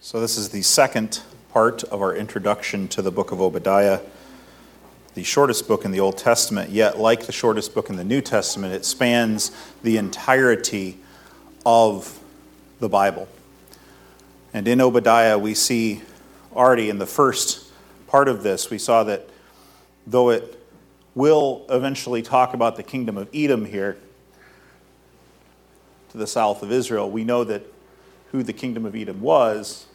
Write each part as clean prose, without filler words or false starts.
So this is the second part of our introduction to the book of Obadiah, the shortest book in the Old Testament, yet like the shortest book in the New Testament, it spans the entirety of the Bible. And in Obadiah, we see already in the first part of this, we saw that though it will eventually talk about the kingdom of Edom here to the south of Israel, we know that who the kingdom of Edom was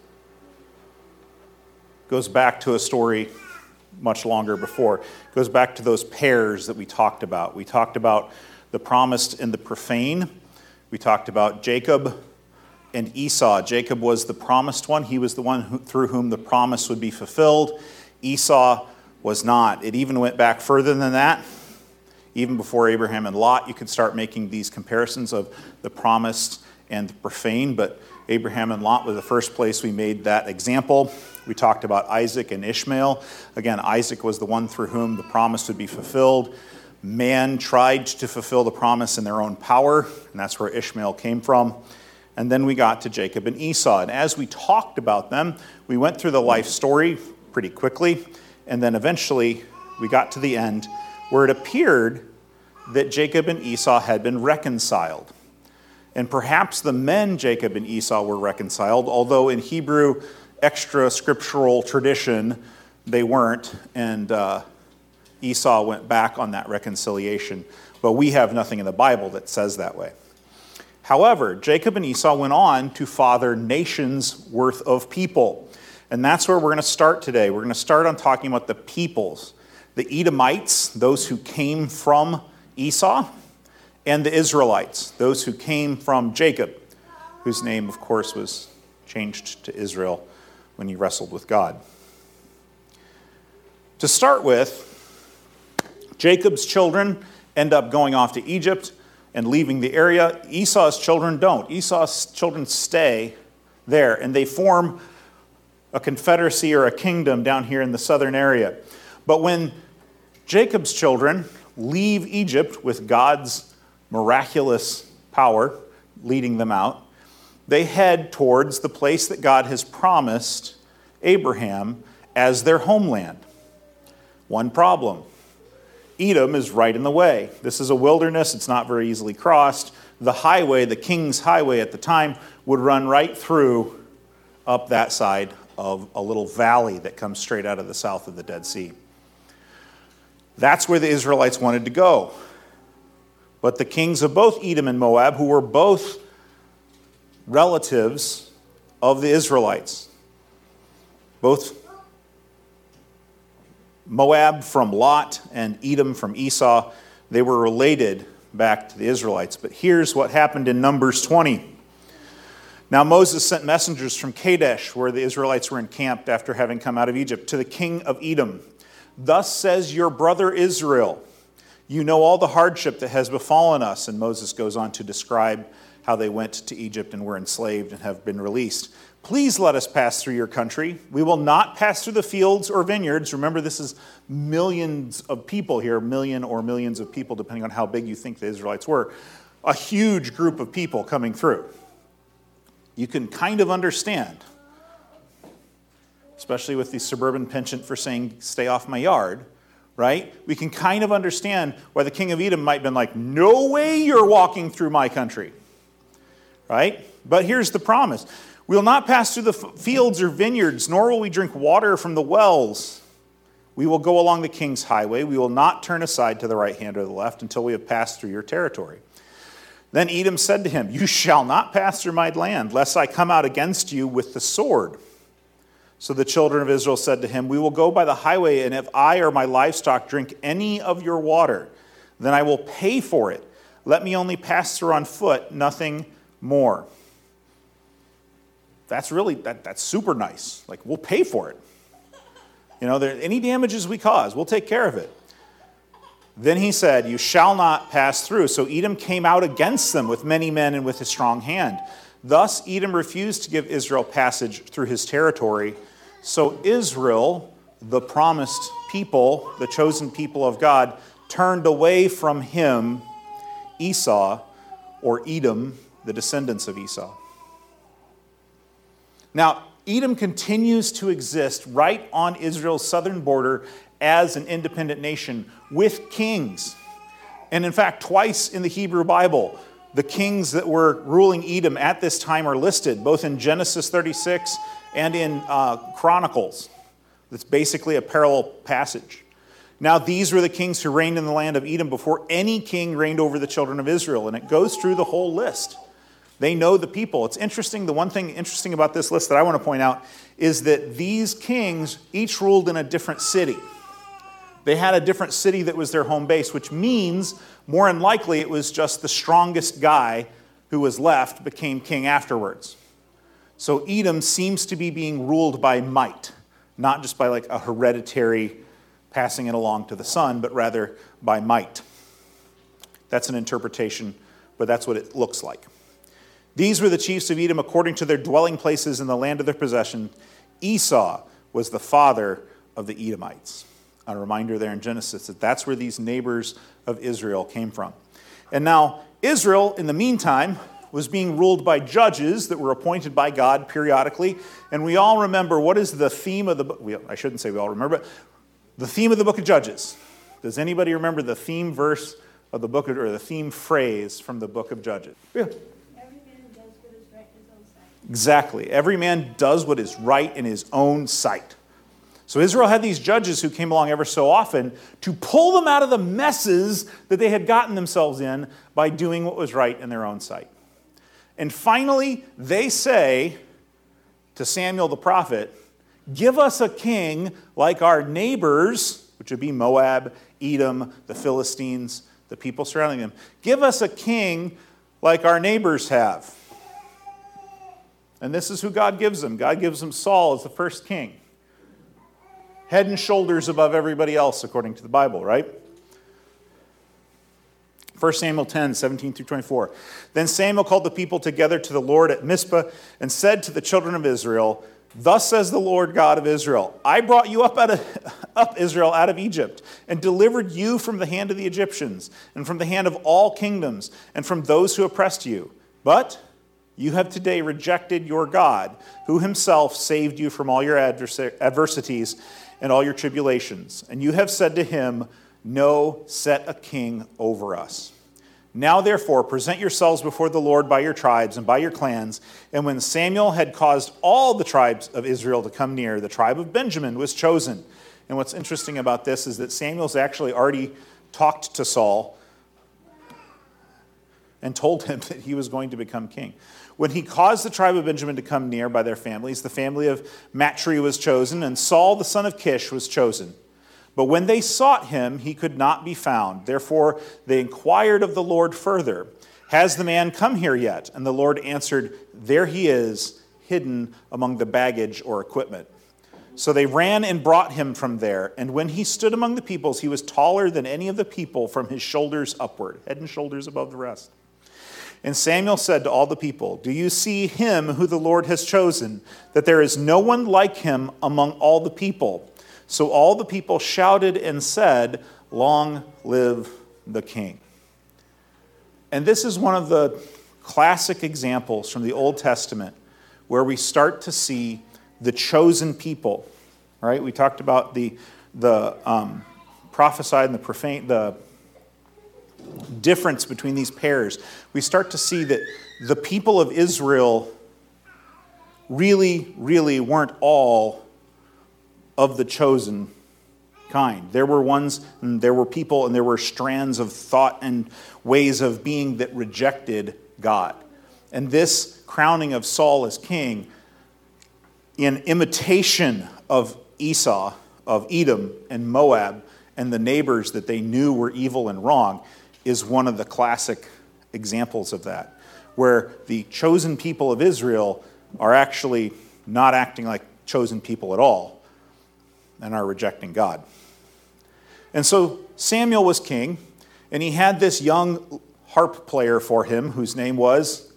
goes back to a story much longer before. It goes back to those pairs that we talked about. We talked about the promised and the profane. We talked about Jacob and Esau. Jacob was the promised one. He was the one through whom the promise would be fulfilled. Esau was not. It even went back further than that. Even before Abraham and Lot, you could start making these comparisons of the promised and the profane, but Abraham and Lot was the first place we made that example. We talked about Isaac and Ishmael. Again, Isaac was the one through whom the promise would be fulfilled. Man tried to fulfill the promise in their own power, and that's where Ishmael came from. And then we got to Jacob and Esau. And as we talked about them, we went through the life story pretty quickly, and then eventually we got to the end where it appeared that Jacob and Esau had been reconciled. And perhaps the men Jacob and Esau were reconciled, although in Hebrew extra scriptural tradition they weren't, and Esau went back on that reconciliation. But we have nothing in the Bible that says that way. However, Jacob and Esau went on to father nations worth of people. And that's where we're going to start today. We're going to start on talking about the peoples, the Edomites, those who came from Esau, and the Israelites, those who came from Jacob, whose name, of course, was changed to Israel when he wrestled with God. To start with, Jacob's children end up going off to Egypt and leaving the area. Esau's children don't. Esau's children stay there, and they form a confederacy or a kingdom down here in the southern area. But when Jacob's children leave Egypt with God's miraculous power leading them out, they head towards the place that God has promised Abraham as their homeland. One problem: Edom is right in the way. This is a wilderness. It's not very easily crossed. The highway, the king's highway at the time, would run right through up that side of a little valley that comes straight out of the south of the Dead Sea. That's where the Israelites wanted to go. But the kings of both Edom and Moab, who were both relatives of the Israelites, both Moab from Lot and Edom from Esau, they were related back to the Israelites. But here's what happened in Numbers 20. Now Moses sent messengers from Kadesh, where the Israelites were encamped after having come out of Egypt, to the king of Edom. Thus says your brother Israel, you know all the hardship that has befallen us. And Moses goes on to describe how they went to Egypt and were enslaved and have been released. Please let us pass through your country. We will not pass through the fields or vineyards. Remember, this is millions of people here, million or millions of people, depending on how big you think the Israelites were. A huge group of people coming through. You can kind of understand, especially with the suburban penchant for saying, stay off my yard, right? We can kind of understand why the king of Edom might have been like, no way you're walking through my country, right? But here's the promise. We will not pass through the fields or vineyards, nor will we drink water from the wells. We will go along the king's highway. We will not turn aside to the right hand or the left until we have passed through your territory. Then Edom said to him, you shall not pass through my land, lest I come out against you with the sword. So the children of Israel said to him, we will go by the highway, and if I or my livestock drink any of your water, then I will pay for it. Let me only pass through on foot, nothing more. That's super nice. Like, we'll pay for it. You know, any damages we cause, we'll take care of it. Then he said, you shall not pass through. So Edom came out against them with many men and with a strong hand. Thus Edom refused to give Israel passage through his territory. So Israel, the promised people, the chosen people of God, turned away from him, Esau, or Edom, the descendants of Esau. Now, Edom continues to exist right on Israel's southern border as an independent nation with kings. And in fact, twice in the Hebrew Bible, the kings that were ruling Edom at this time are listed, both in Genesis 36 and in Chronicles. That's basically a parallel passage. Now, these were the kings who reigned in the land of Edom before any king reigned over the children of Israel. And it goes through the whole list. They know the people. It's interesting. The one thing interesting about this list that I want to point out is that these kings each ruled in a different city. They had a different city that was their home base, which means more than likely it was just the strongest guy who was left became king afterwards. So Edom seems to be being ruled by might, not just by like a hereditary passing it along to the son, but rather by might. That's an interpretation, but that's what it looks like. These were the chiefs of Edom according to their dwelling places in the land of their possession. Esau was the father of the Edomites. A reminder there in Genesis that that's where these neighbors of Israel came from. And now Israel, in the meantime, was being ruled by judges that were appointed by God periodically. And we all remember what is the theme of the book. I shouldn't say we all remember, but the theme of the book of Judges. Does anybody remember the theme verse of the book of, or the theme phrase from the book of Judges? Yeah. Exactly. Every man does what is right in his own sight. So Israel had these judges who came along ever so often to pull them out of the messes that they had gotten themselves in by doing what was right in their own sight. And finally, they say to Samuel the prophet, give us a king like our neighbors, which would be Moab, Edom, the Philistines, the people surrounding them. Give us a king like our neighbors have. And this is who God gives them. God gives them Saul as the first king. Head and shoulders above everybody else, according to the Bible, right? 1 Samuel 10, 17 through 24. Then Samuel called the people together to the Lord at Mizpah and said to the children of Israel, thus says the Lord God of Israel, I brought you up Israel out of Egypt and delivered you from the hand of the Egyptians and from the hand of all kingdoms and from those who oppressed you. But you have today rejected your God, who himself saved you from all your adversities and all your tribulations. And you have said to him, no, set a king over us. Now, therefore, present yourselves before the Lord by your tribes and by your clans. And when Samuel had caused all the tribes of Israel to come near, the tribe of Benjamin was chosen. And what's interesting about this is that Samuel's actually already talked to Saul and told him that he was going to become king. When he caused the tribe of Benjamin to come near by their families, the family of Matri was chosen, and Saul the son of Kish was chosen. But when they sought him, he could not be found. Therefore, they inquired of the Lord further, has the man come here yet? And the Lord answered, there he is, hidden among the baggage or equipment. So they ran and brought him from there. And when he stood among the peoples, he was taller than any of the people from his shoulders upward, head and shoulders above the rest. And Samuel said to all the people, do you see him who the Lord has chosen, that there is no one like him among all the people? So all the people shouted and said, long live the king. And this is one of the classic examples from the Old Testament where we start to see the chosen people. Right? We talked about the prophesied and the profane, the difference between these pairs. We start to see that the people of Israel really, really weren't all of the chosen kind. There were ones, and there were people, and there were strands of thought and ways of being that rejected God. And this crowning of Saul as king, in imitation of Esau, of Edom and Moab, and the neighbors that they knew were evil and wrong, is one of the classic examples of that, where the chosen people of Israel are actually not acting like chosen people at all and are rejecting God. And so Samuel was king, and he had this young harp player for him whose name was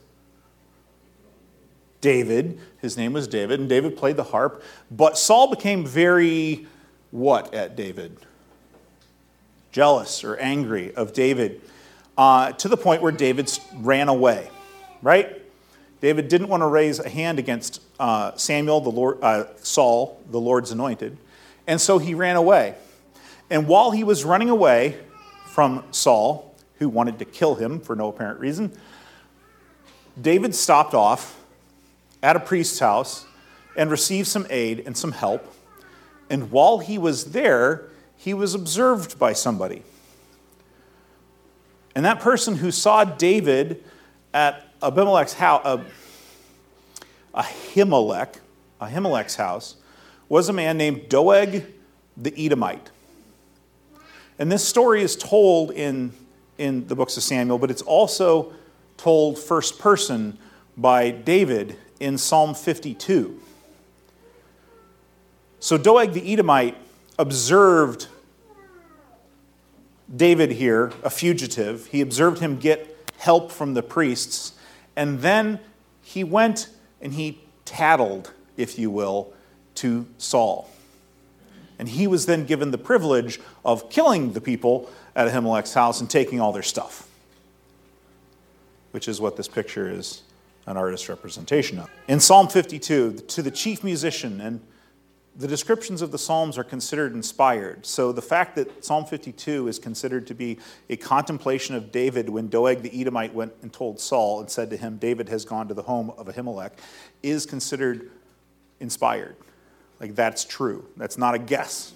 David. His name was David, and David played the harp. But Saul became very what at David? Jealous or angry of David, to the point where David ran away, right? David didn't want to raise a hand against Saul, the Lord's anointed, and so he ran away. And while he was running away from Saul, who wanted to kill him for no apparent reason, David stopped off at a priest's house and received some aid and some help. And while he was there, he was observed by somebody. And that person who saw David at Ahimelech's house was a man named Doeg the Edomite. And this story is told in the books of Samuel, but it's also told first person by David in Psalm 52. So Doeg the Edomite observed David here, a fugitive. He observed him get help from the priests, and then he went and he tattled, if you will, to Saul. And he was then given the privilege of killing the people at Ahimelech's house and taking all their stuff, which is what this picture is an artist's representation of. In Psalm 52, to the chief musician, and the descriptions of the Psalms are considered inspired. So the fact that Psalm 52 is considered to be a contemplation of David when Doeg the Edomite went and told Saul and said to him, David has gone to the home of Ahimelech, is considered inspired. Like, that's true. That's not a guess.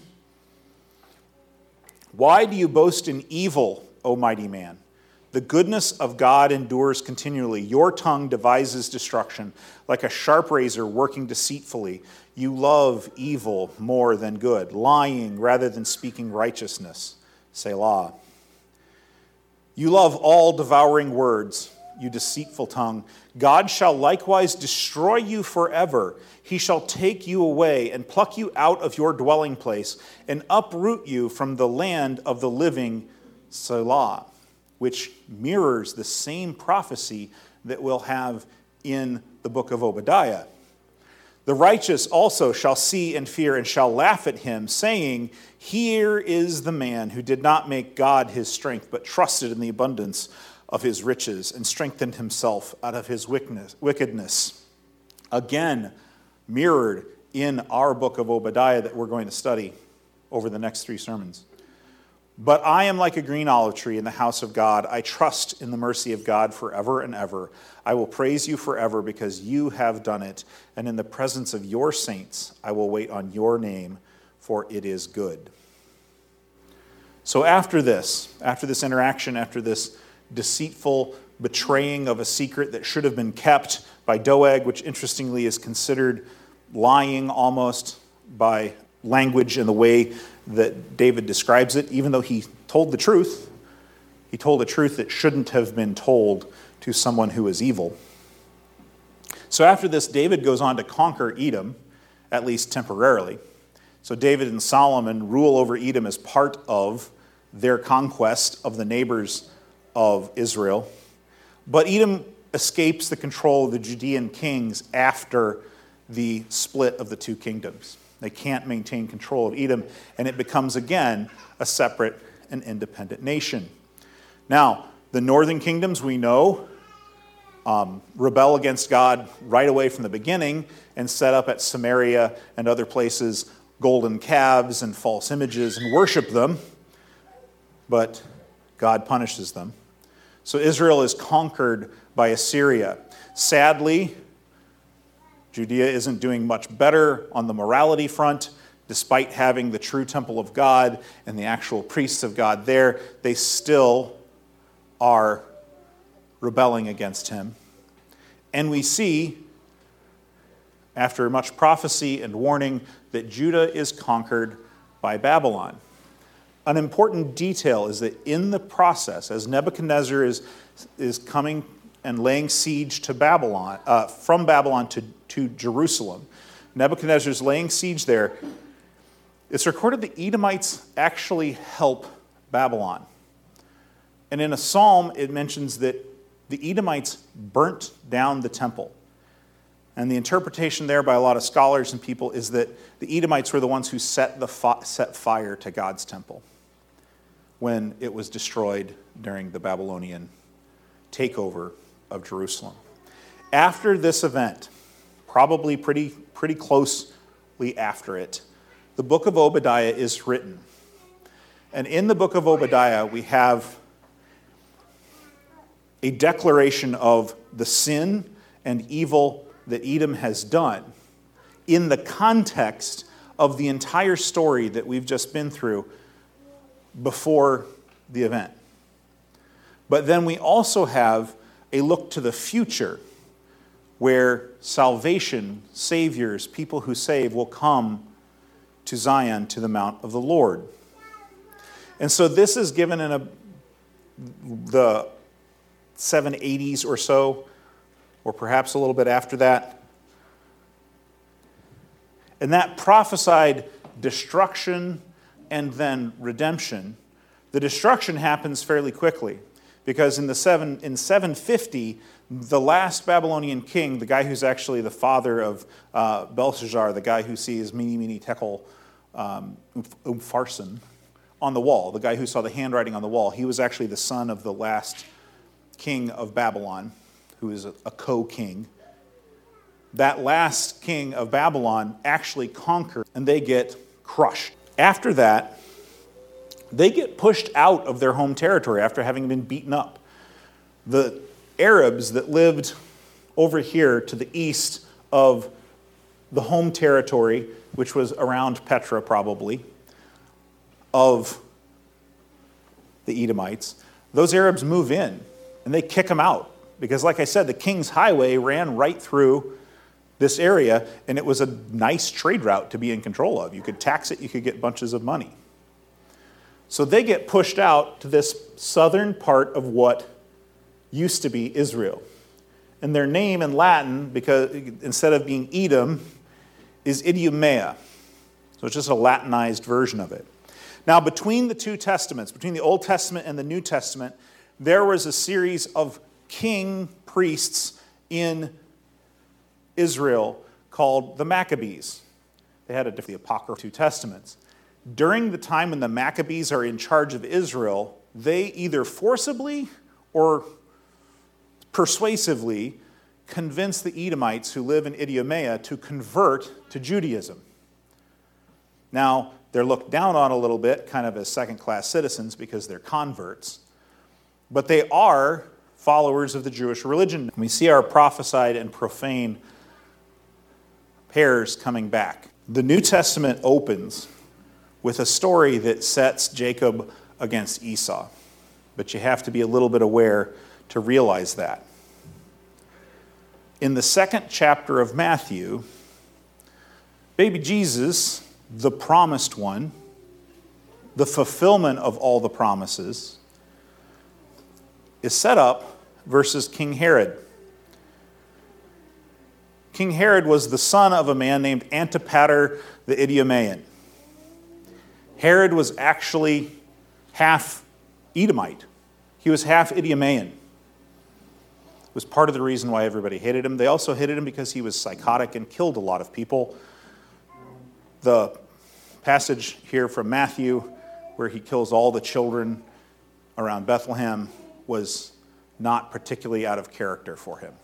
Why do you boast in evil, O mighty man? The goodness of God endures continually. Your tongue devises destruction, like a sharp razor working deceitfully. You love evil more than good, lying rather than speaking righteousness. Selah. You love all devouring words, you deceitful tongue. God shall likewise destroy you forever. He shall take you away and pluck you out of your dwelling place and uproot you from the land of the living. Selah. Which mirrors the same prophecy that we'll have in the book of Obadiah. The righteous also shall see and fear and shall laugh at him, saying, Here is the man who did not make God his strength, but trusted in the abundance of his riches and strengthened himself out of his wickedness. Again, mirrored in our book of Obadiah that we're going to study over the next 3 sermons. But I am like a green olive tree in the house of God. I trust in the mercy of God forever and ever. I will praise you forever because you have done it. And in the presence of your saints, I will wait on your name, for it is good. So after this interaction, after this deceitful betraying of a secret that should have been kept by Doeg, which interestingly is considered lying almost by language and the way that David describes it, even though he told the truth. He told a truth that shouldn't have been told to someone who is evil. So after this, David goes on to conquer Edom, at least temporarily. So David and Solomon rule over Edom as part of their conquest of the neighbors of Israel. But Edom escapes the control of the Judean kings after the split of the 2 kingdoms. They can't maintain control of Edom, and it becomes again a separate and independent nation. Now, the northern kingdoms, we know, rebel against God right away from the beginning and set up at Samaria and other places golden calves and false images and worship them, but God punishes them. So Israel is conquered by Assyria. Sadly, Judea isn't doing much better on the morality front, despite having the true temple of God and the actual priests of God there. They still are rebelling against him. And we see, after much prophecy and warning, that Judah is conquered by Babylon. An important detail is that in the process, as Nebuchadnezzar is coming and laying siege to Babylon, from Babylon to Jerusalem. Nebuchadnezzar's laying siege there. It's recorded the Edomites actually help Babylon. And in a psalm, it mentions that the Edomites burnt down the temple. And the interpretation there by a lot of scholars and people is that the Edomites were the ones who set fire to God's temple when it was destroyed during the Babylonian takeover of Jerusalem. After this event, probably pretty closely after it, the book of Obadiah is written. And in the book of Obadiah, we have a declaration of the sin and evil that Edom has done in the context of the entire story that we've just been through before the event. But then we also have a look to the future where salvation, saviors, people who save will come to Zion, to the Mount of the Lord. And so this is given in the 780s or so, or perhaps a little bit after that. And that prophesied destruction and then redemption. The destruction happens fairly quickly, because in 750, the last Babylonian king, the guy who's actually the father of Belshazzar, the guy who sees Mene, Tekel, Upharsin on the wall, the guy who saw the handwriting on the wall, he was actually the son of the last king of Babylon, who is a co-king. That last king of Babylon actually conquered, and they get crushed. After that, they get pushed out of their home territory after having been beaten up. The Arabs that lived over here to the east of the home territory, which was around Petra probably, of the Edomites, those Arabs move in and they kick them out. Because like I said, the King's Highway ran right through this area, and it was a nice trade route to be in control of. You could tax it, you could get bunches of money. So they get pushed out to this southern part of what used to be Israel. And their name in Latin, because instead of being Edom, is Idumea. So it's just a Latinized version of it. Now, between the two testaments, between the Old Testament and the New Testament, there was a series of king priests in Israel called the Maccabees. They had the Apocrypha two testaments. During the time when the Maccabees are in charge of Israel, they either forcibly or persuasively convince the Edomites who live in Idumea to convert to Judaism. Now, they're looked down on a little bit, kind of as second-class citizens because they're converts, but they are followers of the Jewish religion. We see our prophesied and profane pairs coming back. The New Testament opens with a story that sets Jacob against Esau, but you have to be a little bit aware to realize that. In the second chapter of Matthew, baby Jesus, the promised one, the fulfillment of all the promises, is set up versus King Herod. King Herod was the son of a man named Antipater the Idumean. Herod was actually half Edomite. He was half Idumean. It was part of the reason why everybody hated him. They also hated him because he was psychotic and killed a lot of people. The passage here from Matthew, where he kills all the children around Bethlehem, was not particularly out of character for him.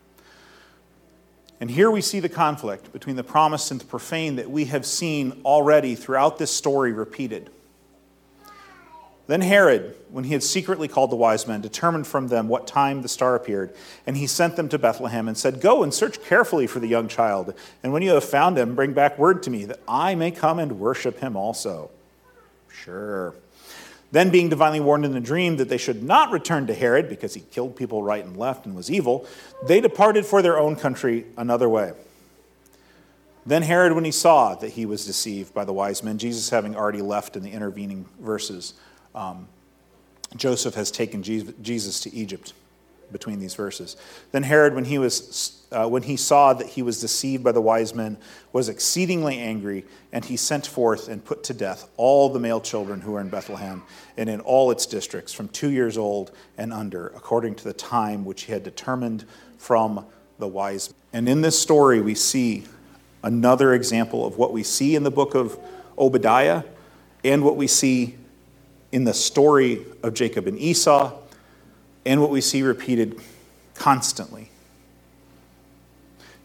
And here we see the conflict between the promised and the profane that we have seen already throughout this story repeated. Then Herod, when he had secretly called the wise men, determined from them what time the star appeared, and he sent them to Bethlehem and said, "Go and search carefully for the young child, and when you have found him, bring back word to me, that I may come and worship him also." Sure. Then, being divinely warned in a dream that they should not return to Herod, because he killed people right and left and was evil, they departed for their own country another way. Then Herod, when he saw that he was deceived by the wise men, Jesus having already left in the intervening verses, Joseph has taken Jesus to Egypt between these verses. Then Herod, when he saw that he was deceived by the wise men, was exceedingly angry, and he sent forth and put to death all the male children who were in Bethlehem and in all its districts, from 2 years old and under, according to the time which he had determined from the wise men. And in this story, we see another example of what we see in the book of Obadiah and what we see in the story of Jacob and Esau, and what we see repeated constantly.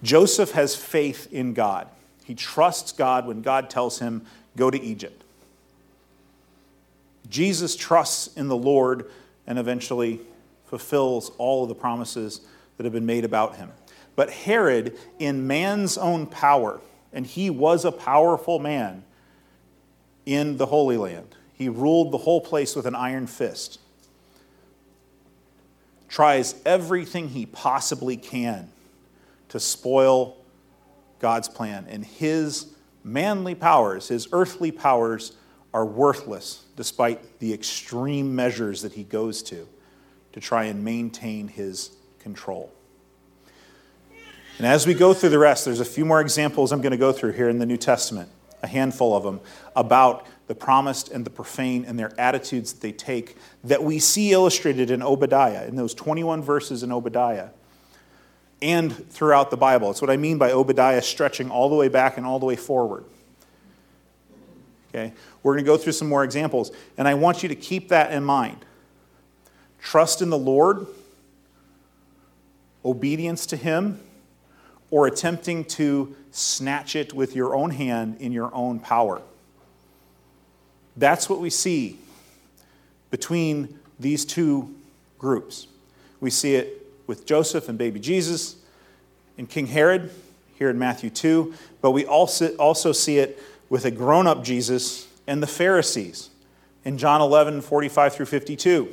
Joseph has faith in God. He trusts God when God tells him, go to Egypt. Jesus trusts in the Lord and eventually fulfills all of the promises that have been made about him. But Herod, in man's own power, and he was a powerful man in the Holy Land. He ruled the whole place with an iron fist. Tries everything he possibly can to spoil God's plan. And his manly powers, his earthly powers, are worthless despite the extreme measures that he goes to try and maintain his control. And as we go through the rest, there's a few more examples I'm going to go through here in the New Testament, a handful of them, about the promised and the profane and their attitudes that they take that we see illustrated in Obadiah, in those 21 verses in Obadiah, and throughout the Bible. It's what I mean by Obadiah stretching all the way back and all the way forward. Okay? We're going to go through some more examples, and I want you to keep that in mind. Trust in the Lord, obedience to him, or attempting to snatch it with your own hand in your own power. That's what we see between these two groups. We see it with Joseph and baby Jesus, and King Herod here in Matthew 2, but we also see it with a grown-up Jesus and the Pharisees in John 11, 45 through 52.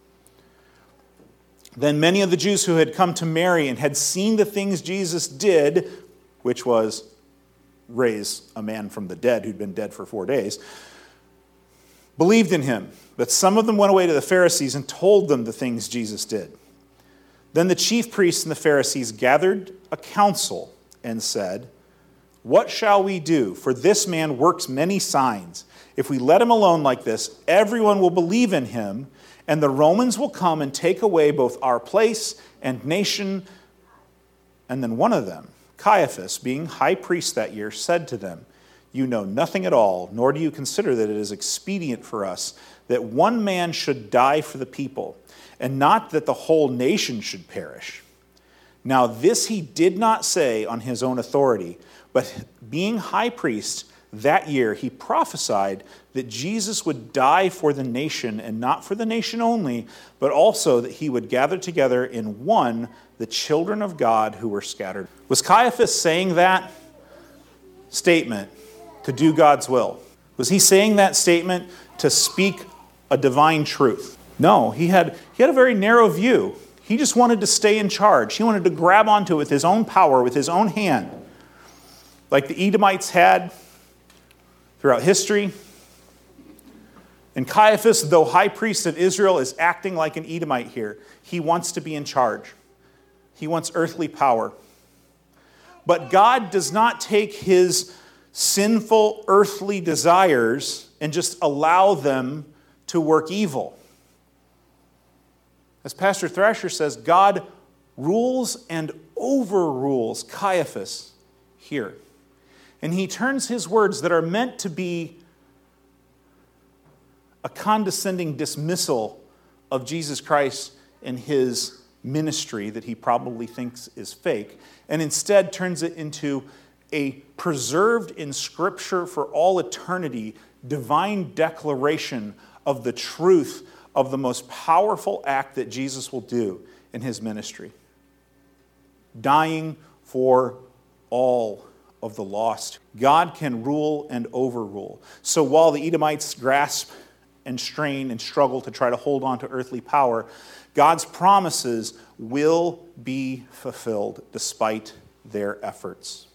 Then many of the Jews who had come to Mary and had seen the things Jesus did, which was raise a man from the dead who'd been dead for 4 days, believed in him. But some of them went away to the Pharisees and told them the things Jesus did. Then the chief priests and the Pharisees gathered a council and said, "What shall we do? For this man works many signs. If we let him alone like this, everyone will believe in him, and the Romans will come and take away both our place and nation." And then one of them, Caiaphas, being high priest that year, said to them, "You know nothing at all, nor do you consider that it is expedient for us that one man should die for the people, and not that the whole nation should perish." Now this he did not say on his own authority, but being high priest that year, he prophesied that Jesus would die for the nation, and not for the nation only, but also that he would gather together in one the children of God who were scattered. Was Caiaphas saying that statement to do God's will? Was he saying that statement to speak a divine truth? No, he had a very narrow view. He just wanted to stay in charge. He wanted to grab onto it with his own power, with his own hand, like the Edomites had throughout history. And Caiaphas, though high priest of Israel, is acting like an Edomite here. He wants to be in charge. He wants earthly power. But God does not take his sinful earthly desires and just allow them to work evil. As Pastor Thrasher says, God rules and overrules Caiaphas here. And he turns his words that are meant to be a condescending dismissal of Jesus Christ and his ministry that he probably thinks is fake, and instead turns it into a preserved in Scripture for all eternity divine declaration of the truth of the most powerful act that Jesus will do in his ministry. Dying for all of the lost. God can rule and overrule. So while the Edomites grasp and strain and struggle to try to hold on to earthly power, God's promises will be fulfilled despite their efforts.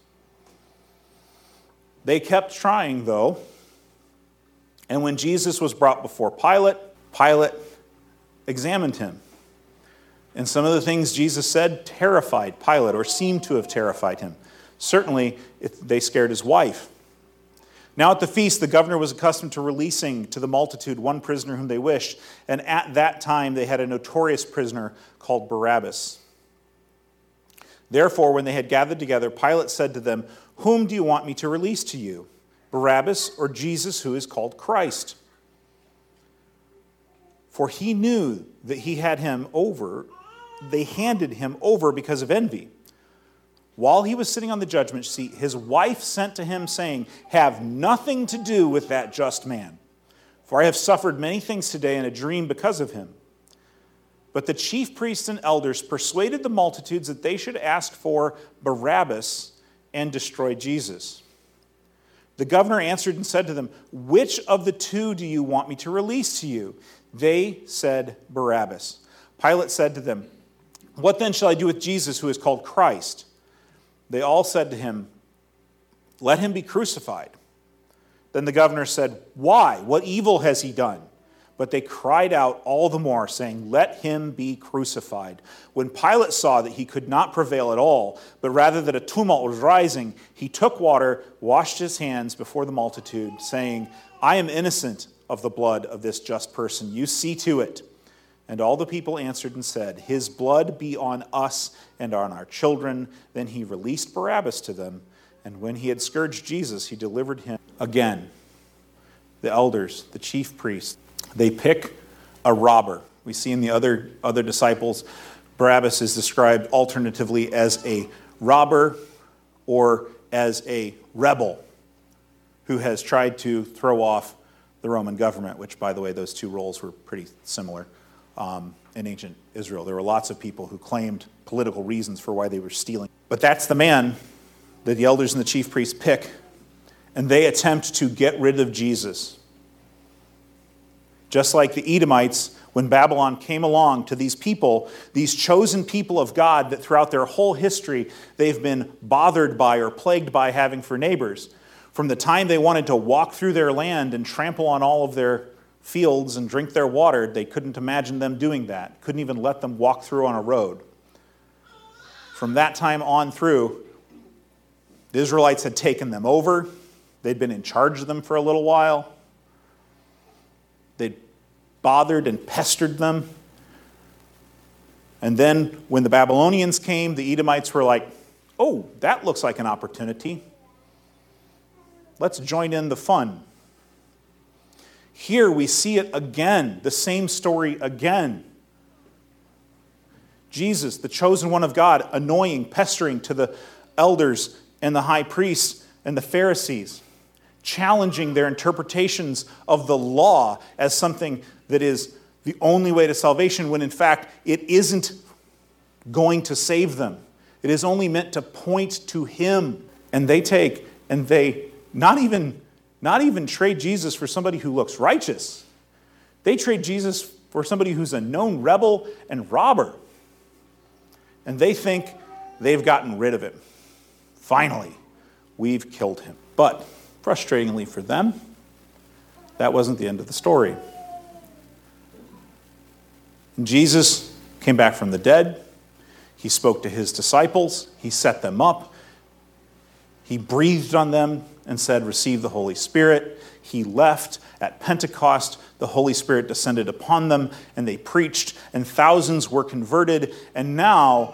They kept trying, though, and when Jesus was brought before Pilate, Pilate examined him. And some of the things Jesus said terrified Pilate, or seemed to have terrified him. Certainly, they scared his wife. Now at the feast, the governor was accustomed to releasing to the multitude one prisoner whom they wished, and at that time they had a notorious prisoner called Barabbas. Therefore, when they had gathered together, Pilate said to them, "Whom do you want me to release to you, Barabbas or Jesus, who is called Christ?" For he knew that he had him over. They handed him over because of envy. While he was sitting on the judgment seat, his wife sent to him, saying, "Have nothing to do with that just man, for I have suffered many things today in a dream because of him." But the chief priests and elders persuaded the multitudes that they should ask for Barabbas and destroy Jesus. The governor answered and said to them, "Which of the two do you want me to release to you?" They said, "Barabbas." Pilate said to them, "What then shall I do with Jesus, who is called Christ?" They all said to him, "Let him be crucified." Then the governor said, "Why? What evil has he done?" But they cried out all the more, saying, "Let him be crucified." When Pilate saw that he could not prevail at all, but rather that a tumult was rising, he took water, washed his hands before the multitude, saying, "I am innocent of the blood of this just person. You see to it." And all the people answered and said, "His blood be on us and on our children." Then he released Barabbas to them, and when he had scourged Jesus, he delivered him. Again, the elders, the chief priests, they pick a robber. We see in the other disciples, Barabbas is described alternatively as a robber or as a rebel who has tried to throw off the Roman government, which, by the way, those two roles were pretty similar in ancient Israel. There were lots of people who claimed political reasons for why they were stealing. But that's the man that the elders and the chief priests pick, and they attempt to get rid of Jesus. Just like the Edomites, when Babylon came along to these people, these chosen people of God that throughout their whole history they've been bothered by or plagued by having for neighbors. From the time they wanted to walk through their land and trample on all of their fields and drink their water, they couldn't imagine them doing that. Couldn't even let them walk through on a road. From that time on through, the Israelites had taken them over. They'd been in charge of them for a little while. They'd bothered and pestered them. And then when the Babylonians came, the Edomites were like, "Oh, that looks like an opportunity. Let's join in the fun." Here we see it again, the same story again. Jesus, the chosen one of God, annoying, pestering to the elders and the high priests and the Pharisees, challenging their interpretations of the law as something that is the only way to salvation, when in fact it isn't going to save them. It is only meant to point to Him. And they take and they not even trade Jesus for somebody who looks righteous. They trade Jesus for somebody who's a known rebel and robber. And they think they've gotten rid of him. Finally, we've killed him. But frustratingly for them, that wasn't the end of the story. Jesus came back from the dead. He spoke to his disciples. He set them up. He breathed on them and said, "Receive the Holy Spirit." He left. At Pentecost, the Holy Spirit descended upon them, and they preached, and thousands were converted. And now,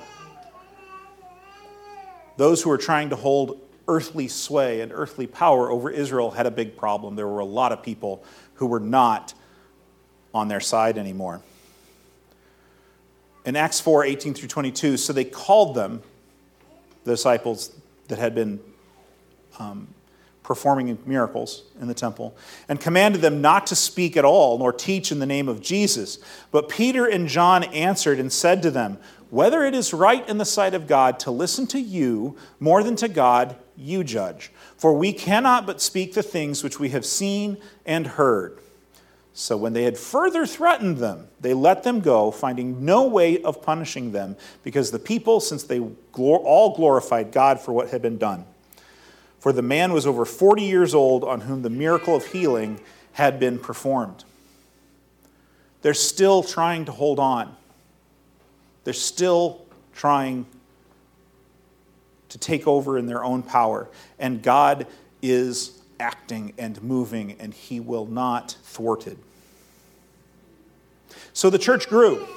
those who were trying to hold earthly sway and earthly power over Israel had a big problem. There were a lot of people who were not on their side anymore. In Acts 4, 18 through 22, so they called them, the disciples that had been performing miracles in the temple, and commanded them not to speak at all, nor teach in the name of Jesus. But Peter and John answered and said to them, "Whether it is right in the sight of God to listen to you more than to God, you judge. For we cannot but speak the things which we have seen and heard." So when they had further threatened them, they let them go, finding no way of punishing them, because the people, since they all glorified God for what had been done. For the man was over 40 years old on whom the miracle of healing had been performed. They're still trying to hold on. They're still trying to take over in their own power. And God is acting and moving, and He will not thwart it. So the church grew.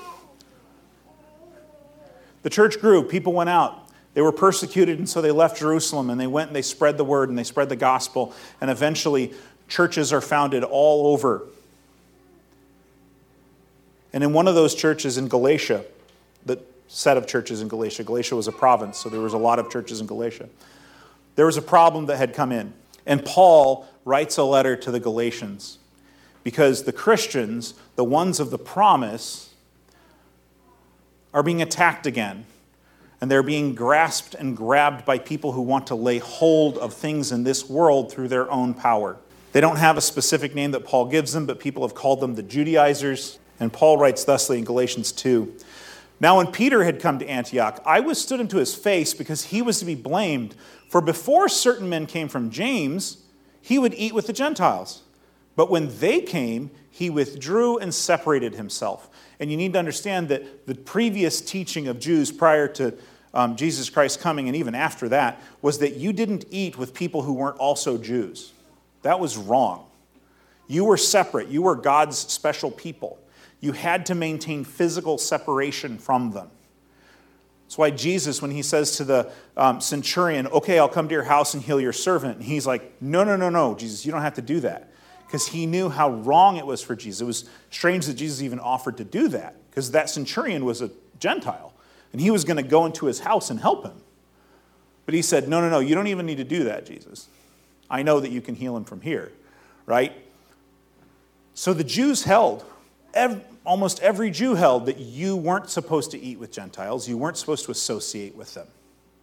The church grew. People went out. They were persecuted, and so they left Jerusalem, and they went and they spread the word, and they spread the gospel, and eventually churches are founded all over. And in one of those churches in Galatia, that set of churches in Galatia. Galatia was a province, so there was a lot of churches in Galatia. There was a problem that had come in. And Paul writes a letter to the Galatians because the Christians, the ones of the promise, are being attacked again. And they're being grasped and grabbed by people who want to lay hold of things in this world through their own power. They don't have a specific name that Paul gives them, but people have called them the Judaizers. And Paul writes thusly in Galatians 2. Now when Peter had come to Antioch, I withstood him to his face because he was to be blamed. For before certain men came from James, he would eat with the Gentiles. But when they came, he withdrew and separated himself. And you need to understand that the previous teaching of Jews prior to Jesus Christ coming, and even after that, was that you didn't eat with people who weren't also Jews. That was wrong. You were separate. You were God's special people. You had to maintain physical separation from them. That's why Jesus, when he says to the centurion, okay, I'll come to your house and heal your servant, and he's like, no, Jesus, you don't have to do that. Because he knew how wrong it was for Jesus. It was strange that Jesus even offered to do that, because that centurion was a Gentile, and he was going to go into his house and help him. But he said, no, you don't even need to do that, Jesus. I know that you can heal him from here, right? So the Jews held, almost every Jew held, that you weren't supposed to eat with Gentiles. You weren't supposed to associate with them.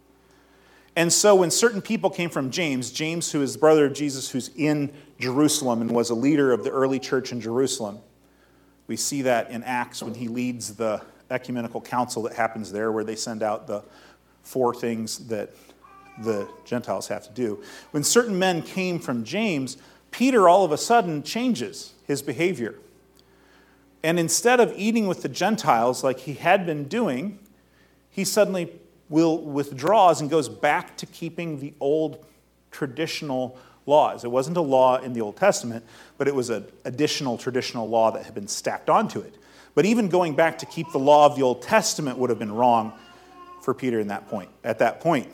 And so when certain people came from James, who is the brother of Jesus, who's in Jerusalem and was a leader of the early church in Jerusalem, we see that in Acts when he leads the ecumenical council that happens there, where they send out the 4 things that the Gentiles have to do. When certain men came from James, Peter all of a sudden changes his behavior. And instead of eating with the Gentiles like he had been doing, he suddenly withdraws and goes back to keeping the old traditional laws. It wasn't a law in the Old Testament, but it was an additional traditional law that had been stacked onto it. But even going back to keep the law of the Old Testament would have been wrong for Peter at that point.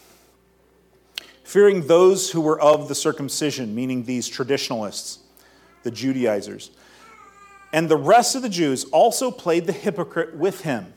Fearing those who were of the circumcision, meaning these traditionalists, the Judaizers, and the rest of the Jews also played the hypocrite with him,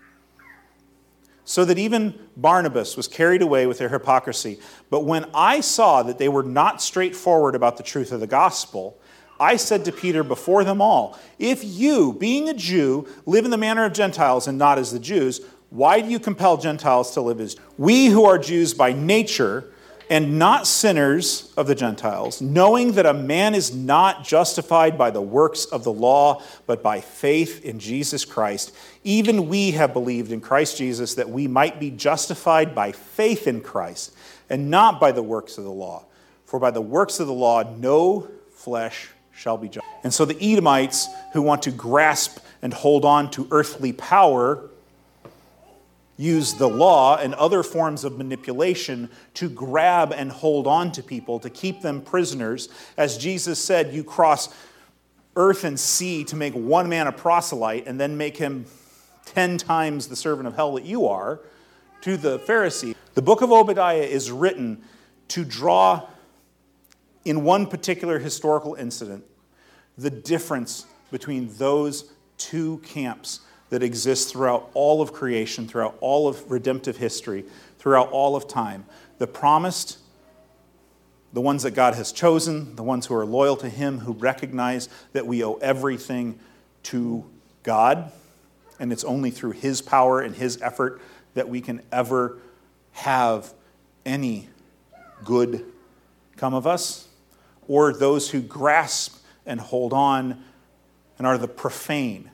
so that even Barnabas was carried away with their hypocrisy. But when I saw that they were not straightforward about the truth of the gospel, I said to Peter before them all, if you, being a Jew, live in the manner of Gentiles and not as the Jews, why do you compel Gentiles to live as Jews? We who are Jews by nature and not sinners of the Gentiles, knowing that a man is not justified by the works of the law, but by faith in Jesus Christ. Even we have believed in Christ Jesus that we might be justified by faith in Christ, and not by the works of the law. For by the works of the law, no flesh shall be justified. And so the Edomites, who want to grasp and hold on to earthly power, use the law and other forms of manipulation to grab and hold on to people, to keep them prisoners. As Jesus said, you cross earth and sea to make one man a proselyte and then make him 10 times the servant of hell that you are, to the Pharisee. The book of Obadiah is written to draw, in one particular historical incident, the difference between those 2 camps that exists throughout all of creation, throughout all of redemptive history, throughout all of time. The promised, the ones that God has chosen, the ones who are loyal to him, who recognize that we owe everything to God, and it's only through his power and his effort that we can ever have any good come of us, or those who grasp and hold on and are the profane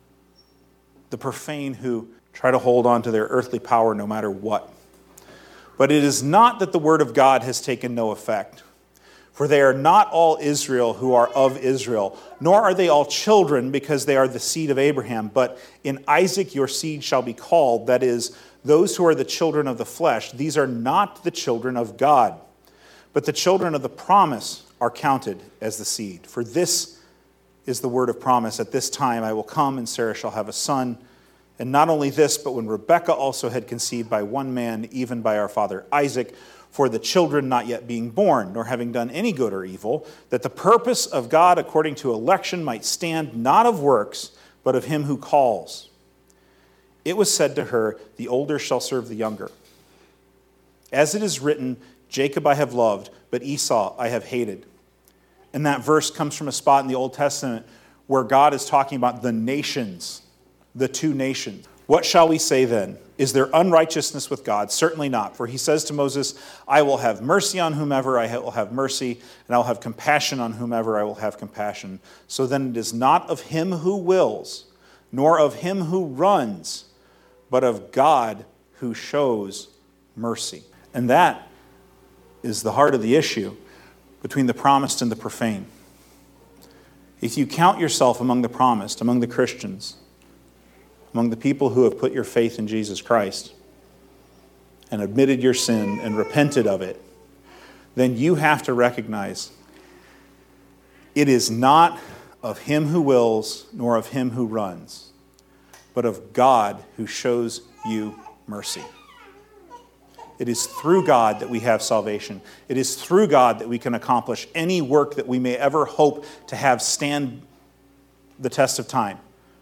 who try to hold on to their earthly power no matter what. But it is not that the word of God has taken no effect. For they are not all Israel who are of Israel, nor are they all children because they are the seed of Abraham. But in Isaac your seed shall be called, that is, those who are the children of the flesh. These are not the children of God, but the children of the promise are counted as the seed. For this is the word of promise. At this time I will come, and Sarah shall have a son. And not only this, but when Rebekah also had conceived by one man, even by our father Isaac, for the children not yet being born, nor having done any good or evil, that the purpose of God according to election might stand, not of works, but of him who calls. It was said to her, the older shall serve the younger. As it is written, Jacob I have loved, but Esau I have hated. And that verse comes from a spot in the Old Testament where God is talking about the nations, the two nations. What shall we say then? Is there unrighteousness with God? Certainly not. For he says to Moses, I will have mercy on whomever I will have mercy, and I will have compassion on whomever I will have compassion. So then it is not of him who wills, nor of him who runs, but of God who shows mercy. And that is the heart of the issue between the promised and the profane. If you count yourself among the promised, among the Christians, among the people who have put your faith in Jesus Christ and admitted your sin and repented of it, then you have to recognize it is not of him who wills nor of him who runs, but of God who shows you mercy. It is through God that we have salvation. It is through God that we can accomplish any work that we may ever hope to have stand the test of time,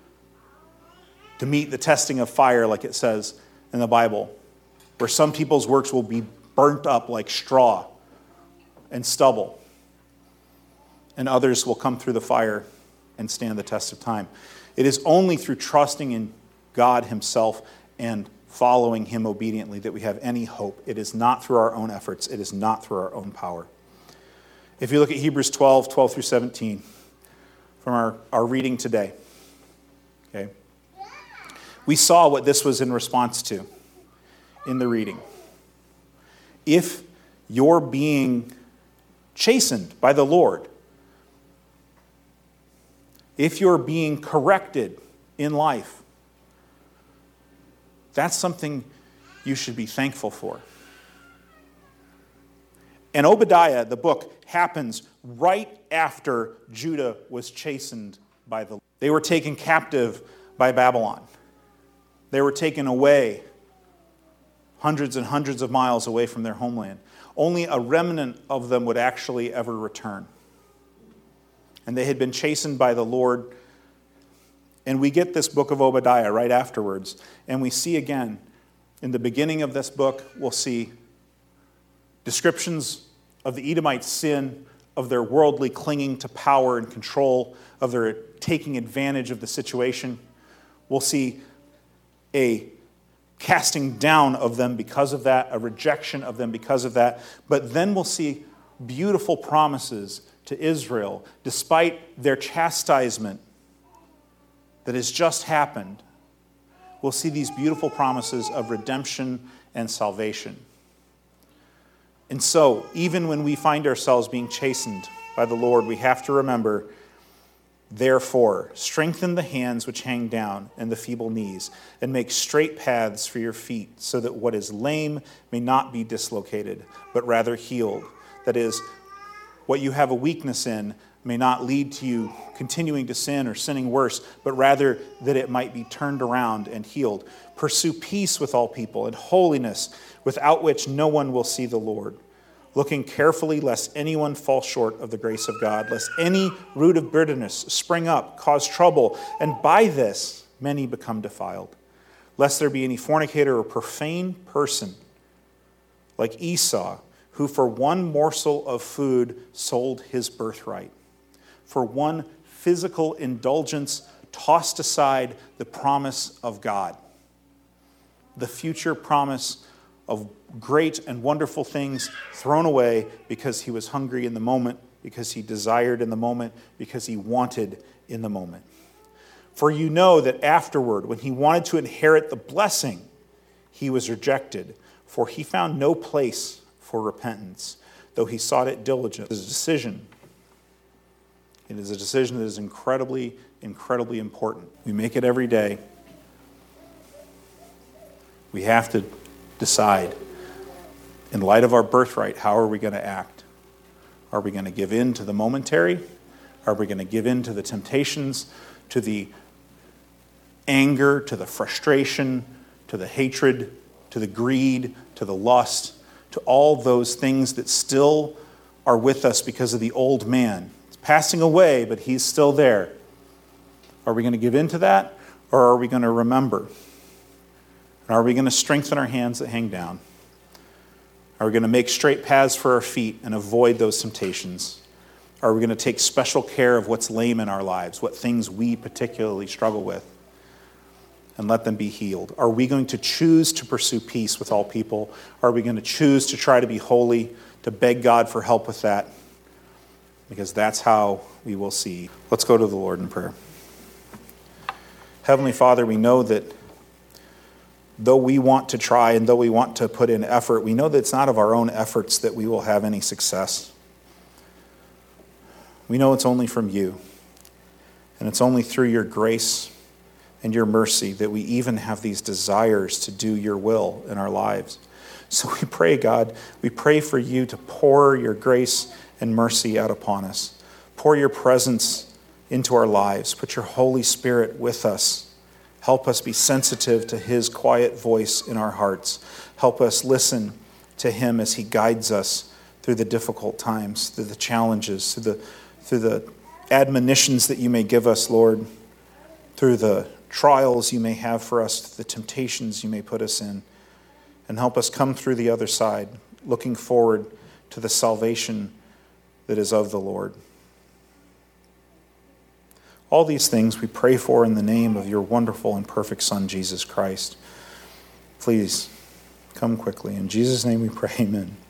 to meet the testing of fire, like it says in the Bible, where some people's works will be burnt up like straw and stubble, and others will come through the fire and stand the test of time. It is only through trusting in God himself and following him obediently that we have any hope. It is not through our own efforts. It is not through our own power. If you look at Hebrews 12 through 17, from our reading today, okay, we saw what this was in response to in the reading. If you're being chastened by the Lord, if you're being corrected in life, that's something you should be thankful for. And Obadiah, the book, happens right after Judah was chastened by the Lord. They were taken captive by Babylon. They were taken away hundreds and hundreds of miles away from their homeland. Only a remnant of them would actually ever return. And they had been chastened by the Lord. And we get this book of Obadiah right afterwards. And we see again, in the beginning of this book, we'll see descriptions of the Edomites' sin, of their worldly clinging to power and control, of their taking advantage of the situation. We'll see a casting down of them because of that, a rejection of them because of that. But then we'll see beautiful promises to Israel, despite their chastisement that has just happened. We'll see these beautiful promises of redemption and salvation. And so, even when we find ourselves being chastened by the Lord, we have to remember, therefore, strengthen the hands which hang down and the feeble knees, and make straight paths for your feet, so that what is lame may not be dislocated, but rather healed. That is, what you have a weakness in may not lead to you continuing to sin or sinning worse, but rather that it might be turned around and healed. Pursue peace with all people and holiness, without which no one will see the Lord. Looking carefully lest anyone fall short of the grace of God, lest any root of bitterness spring up, cause trouble, and by this many become defiled. Lest there be any fornicator or profane person like Esau, who for one morsel of food sold his birthright. For one physical indulgence tossed aside the promise of God, the future promise of great and wonderful things thrown away because he was hungry in the moment, because he desired in the moment, because he wanted in the moment. For you know that afterward, when he wanted to inherit the blessing, he was rejected, for he found no place for repentance, though he sought it diligently. It is a decision. It is a decision that is incredibly, incredibly important. We make it every day. We have to decide, in light of our birthright, how are we going to act? Are we going to give in to the momentary? Are we going to give in to the temptations, to the anger, to the frustration, to the hatred, to the greed, to the lust, to all those things that still are with us because of the old man? Passing away, but he's still there. Are we going to give in to that, or are we going to remember And are we going to strengthen our hands that hang down? Are we going to make straight paths for our feet and avoid those temptations? Are we going to take special care of what's lame in our lives, what things we particularly struggle with, and let them be healed? Are we going to choose to pursue peace with all people? Are we going to choose to try to be holy, to beg God for help with that? Because that's how we will see. Let's go to the Lord in prayer. Heavenly Father, we know that though we want to try and though we want to put in effort, we know that it's not of our own efforts that we will have any success. We know it's only from you. And it's only through your grace and your mercy that we even have these desires to do your will in our lives. So we pray, God, we pray for you to pour your grace and mercy out upon us. Pour your presence into our lives. Put your Holy Spirit with us. Help us be sensitive to his quiet voice in our hearts. Help us listen to him as he guides us through the difficult times, through the challenges, through the admonitions that you may give us, Lord, through the trials you may have for us, the temptations you may put us in, and help us come through the other side, looking forward to the salvation that is of the Lord. All these things we pray for in the name of your wonderful and perfect Son, Jesus Christ. Please come quickly. In Jesus' name we pray, amen.